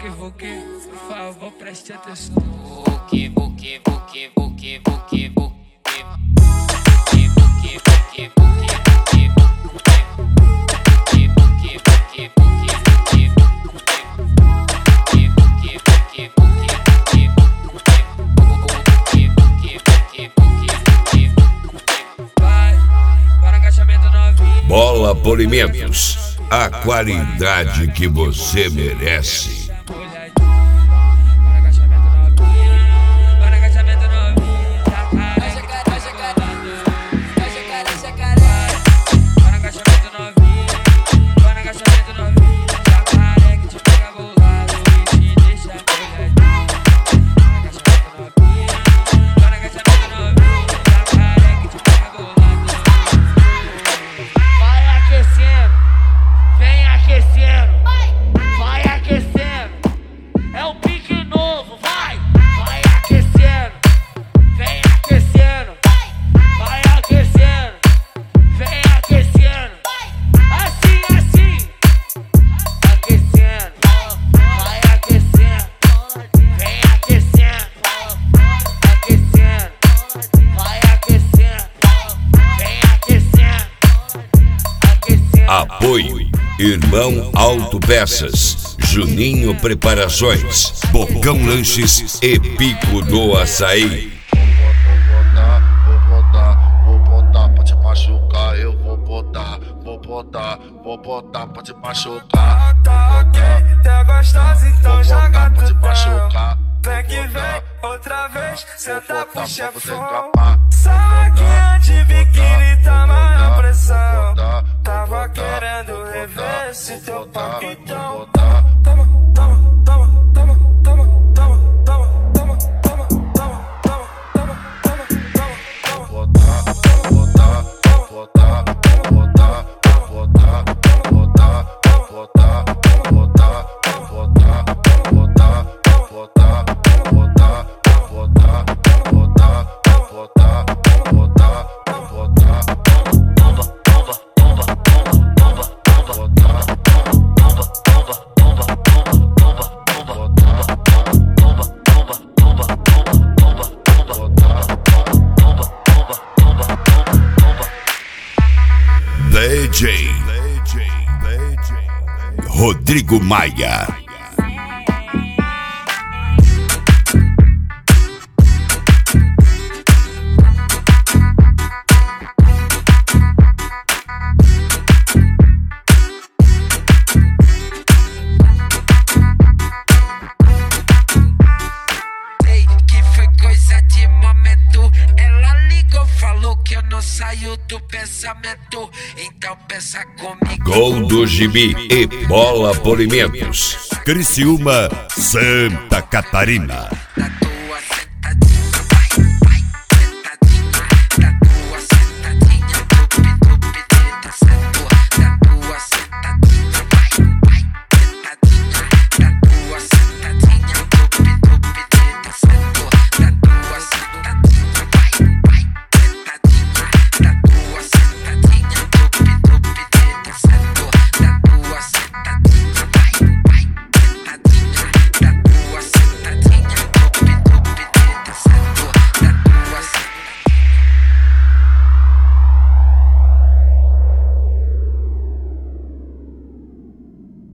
vuki, por favor, preste atenção. Vuki, vuki, vuki, vuki, vuki, vuki. Bola Polimentos, a qualidade que você merece. Apoio Irmão Autopeças, Juninho Preparações, Bocão Lanches e Pico do Açaí. Vou botar pra te machucar, eu vou botar pra te machucar. Tá ok, tá gostosa, então joga pra te tudo. machucar. Vem que vem, outra vez, senta pro chefão. Saquinha Saquinha de biquíni, tá na pressão. Tava querendo rever esse teu papo, então toma, toma, toma, toma, toma, toma, toma, toma, toma, toma, toma, DJ Rodrigo Maia. Saiu do pensamento, então pensa comigo. Gol do Gibi e Bola Polimentos, Criciúma, Santa Catarina.